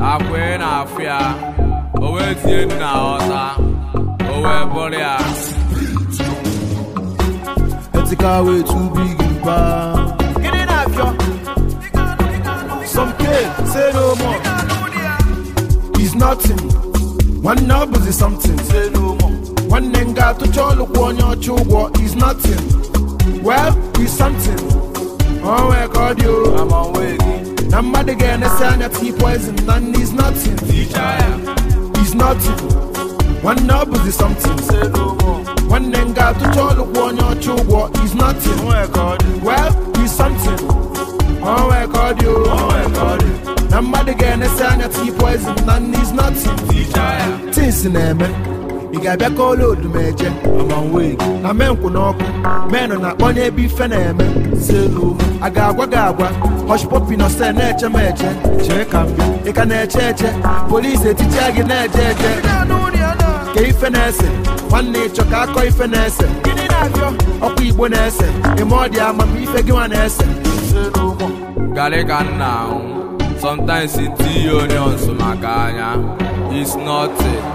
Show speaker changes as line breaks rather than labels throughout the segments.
akwe na afia owe tie na ota owe bolia
etika way too big ba get it up yo some kid say no more he's nothing one number is something say no more one nenga to cholo kwonyo chugwo is nothing well he's something oh my god you I'm on way Number again, a sign of tea poison, and he's nothing. He's nothing. One number is something. One then got to tell the one or two what he's nothing. Oh my god. Well, he's something. Oh my god, you. Oh my god. Number again, a sign of tea poison, and he's nothing. Things in there, man. You got back all over the major. I'm on way. I'm on men on that one be fan. I got wagagwa. Hush popping or send nature major. Check up. You can cheche. Police at Tiagi Nature. Gay finesse. One nature car koi finesse. Opi bonesse. Emodia, mammy, Feguanesse.
Galegan now. Sometimes it's the union, so Magana. It's nothing.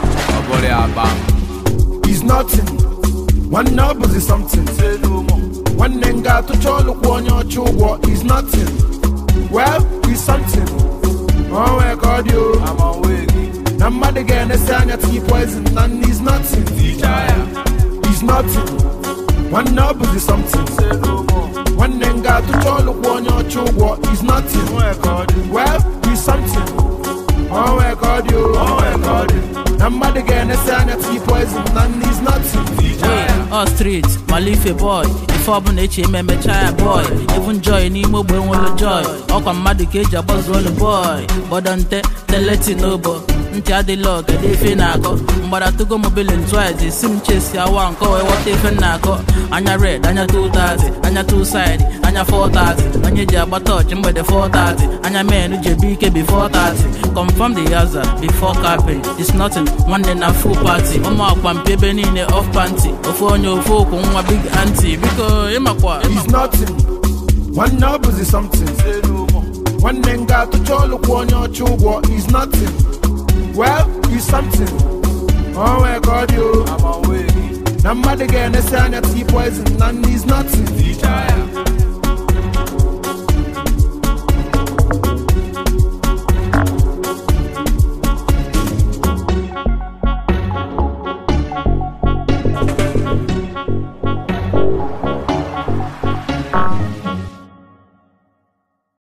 He's nothing. One number is something. One then got to cholo one or two what is nothing. Well, he's something. Oh my god, you. I'm on way. Number again, a sign of tea poison, and he's nothing. He's nothing. One number is something. One then got to cholo one or two what is nothing. Oh my god. Well, he's something. Oh my god, you. Oh my god. Number again, a sign of tea poison, and he's nothing.
All streets, Malife boy. If I'm an HM, child boy. Even joy, Nemo, when will joy. All come mad cage, a buzz all the boy. But don't tell it no bo. Until the log, a day finaco. But I took a mobile and twice. It seemed chase ya one call, what if an naco. And your red, and your 230, and your 2 side, and your 430. And your jab touch, and by the 430. And your man, with your BK before 30. Come from the other, before capping. It's nothing, one in a full party. Oma one baby in the off panty. Before your folk, one big auntie. Because
he's nothing. One number is something. One then got to cholo one or two what is nothing. Well, he's something. Oh my god, you. I'm on way. Number again, a sign of tea poison, and he's nothing.